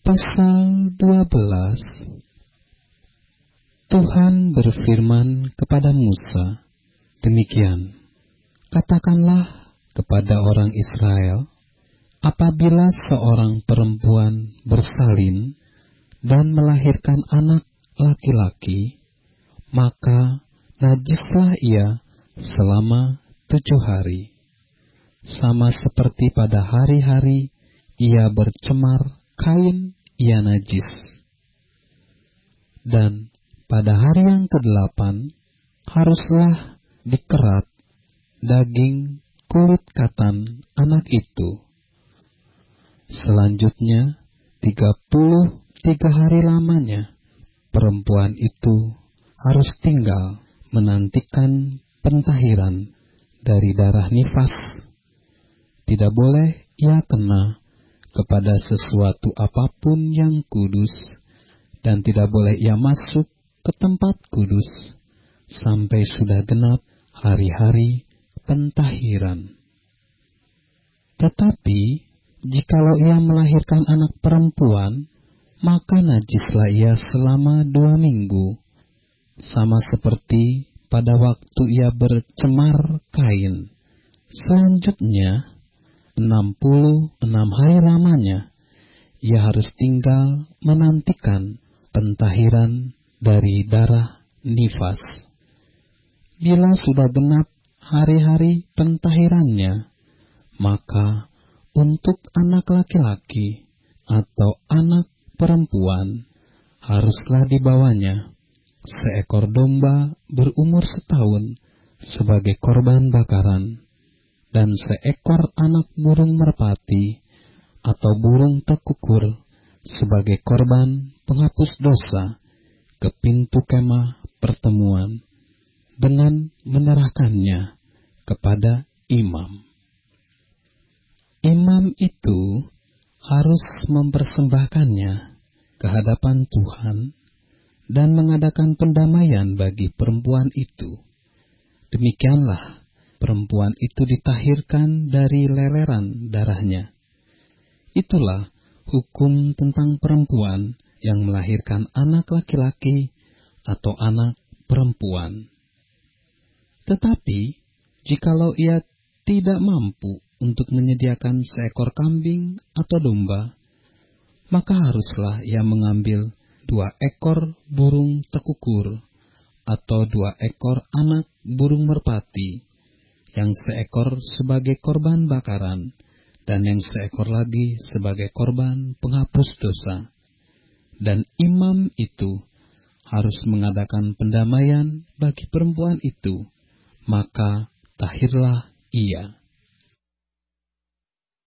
Pasal 12. Tuhan berfirman kepada Musa, demikian, katakanlah kepada orang Israel, apabila seorang perempuan bersalin dan melahirkan anak laki-laki, maka najislah ia selama 7 hari, sama seperti pada hari-hari ia bercemar kain, ia najis. Dan pada hari yang ke-8 haruslah dikerat daging kulit katan anak itu. Selanjutnya 33 hari lamanya perempuan itu harus tinggal menantikan pentahiran dari darah nifas. Tidak boleh ia kena kepada sesuatu apapun yang kudus, dan tidak boleh ia masuk ke tempat kudus sampai sudah genap hari-hari pentahiran. Tetapi jikalau ia melahirkan anak perempuan, maka najislah ia selama 2 minggu, sama seperti pada waktu ia bercemar kain. Selanjutnya 66 hari lamanya ia harus tinggal menantikan pentahiran dari darah nifas. Bila sudah genap hari-hari pentahirannya, maka untuk anak laki-laki atau anak perempuan haruslah dibawanya seekor domba berumur 1 tahun sebagai korban bakaran, dan seekor anak burung merpati atau burung tekukur sebagai korban penghapus dosa ke pintu kemah pertemuan, dengan menyerahkannya kepada imam. Imam itu harus mempersembahkannya ke hadapan Tuhan dan mengadakan pendamaian bagi perempuan itu. Demikianlah perempuan itu ditahirkan dari leleran darahnya. Itulah hukum tentang perempuan yang melahirkan anak laki-laki atau anak perempuan. Tetapi jikalau ia tidak mampu untuk menyediakan seekor kambing atau domba, maka haruslah ia mengambil 2 ekor burung tekukur atau 2 ekor anak burung merpati, yang seekor sebagai korban bakaran, dan yang seekor lagi sebagai korban penghapus dosa. Dan imam itu harus mengadakan pendamaian bagi perempuan itu, maka tahirlah ia.